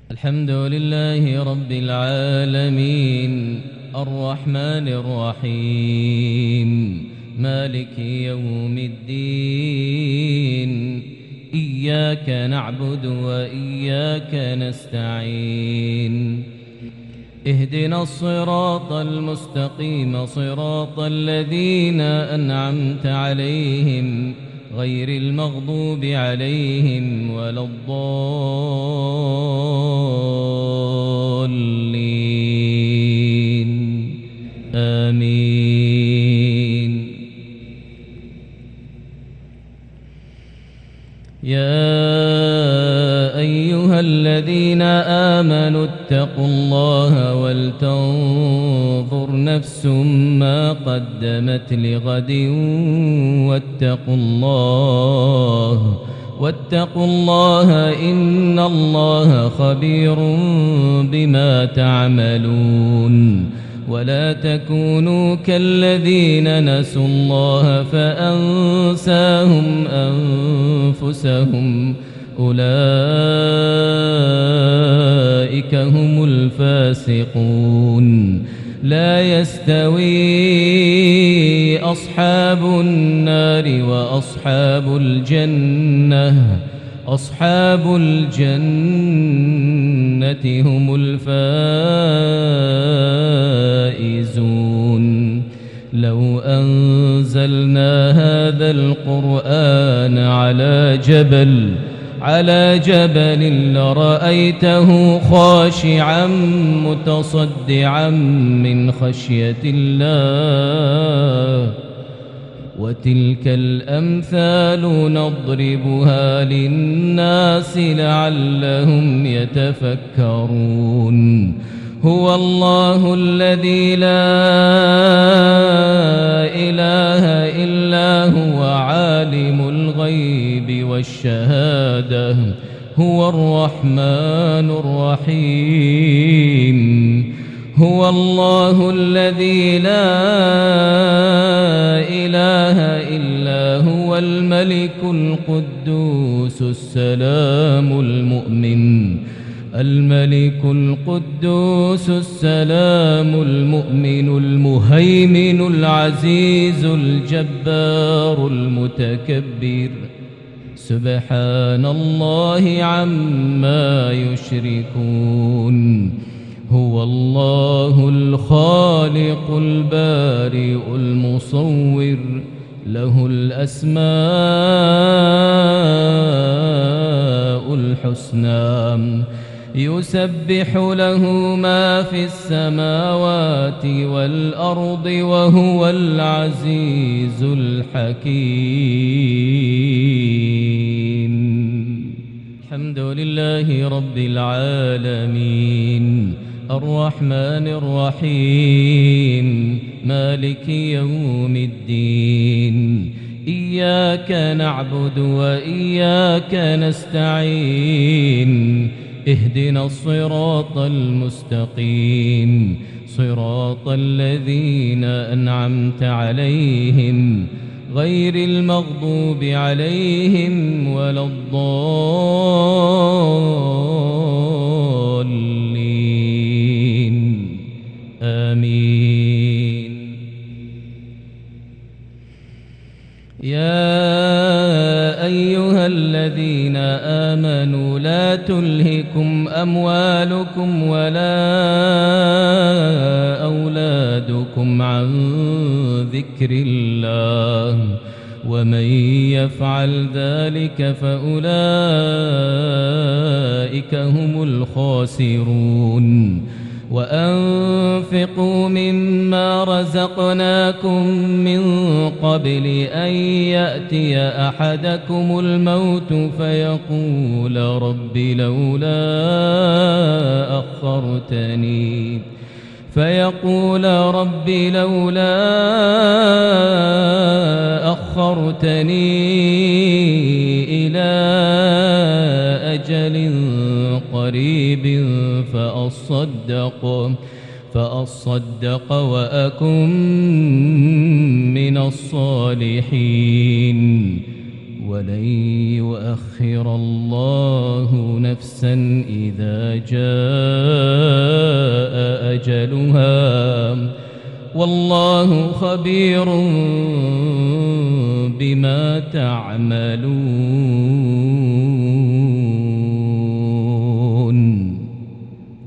الحمد لله رب العالمين الرحمن الرحيم مالك يوم الدين إياك نعبد وإياك نستعين اهدنا الصراط المستقيم صراط الذين أنعمت عليهم غير المغضوب عليهم ولا الضالين آمين. يا أيها الذين آمنوا اتقوا الله ولتنظر نفس ما قدمت لغد واتقوا الله إن الله خبير بما تعملون. ولا تكونوا كالذين نسوا الله فأنساهم أنفسهم أولئك هم الفاسقون. لا يستوي أصحاب النار وأصحاب الجنة هم الفائزون. لو أنزلنا هذا القرآن على جبل لرأيته خاشعا متصدعا من خشية الله. وتلك الأمثال نضربها للناس لعلهم يتفكرون. هو الله الذي لا إله إلا هو عالم الغيب والشهادة هو الرحمن الرحيم. هو الله الذي لا إله إلا هو الملك القدوس السلام المؤمن المهيمن العزيز الجبار المتكبر. سبحان الله عما يشركون. هو الله الخالق البارئ المصور له الأسماء الحسنى يسبح له ما في السماوات والأرض وهو العزيز الحكيم. الحمد لله رب العالمين الرحمن الرحيم مالك يوم الدين إياك نعبد وإياك نستعين اهدنا الصراط المستقيم صراط الذين أنعمت عليهم غير المغضوب عليهم ولا الضالين آمين. يا أيها الذين آمنوا لا تلهكم أموالكم ولا أولادكم عن ذكر الله ومن يفعل ذلك فأولئك هم الخاسرون. وأنفقوا مما رزقناكم من قبل أن يأتي أحدكم الموت فيقول رب لولا أخرتني إلى أجل قريب فأصدق وأكن من الصالحين ولن يؤخر الله نفسا إذا جاء أجلها والله خبير بما تعملون.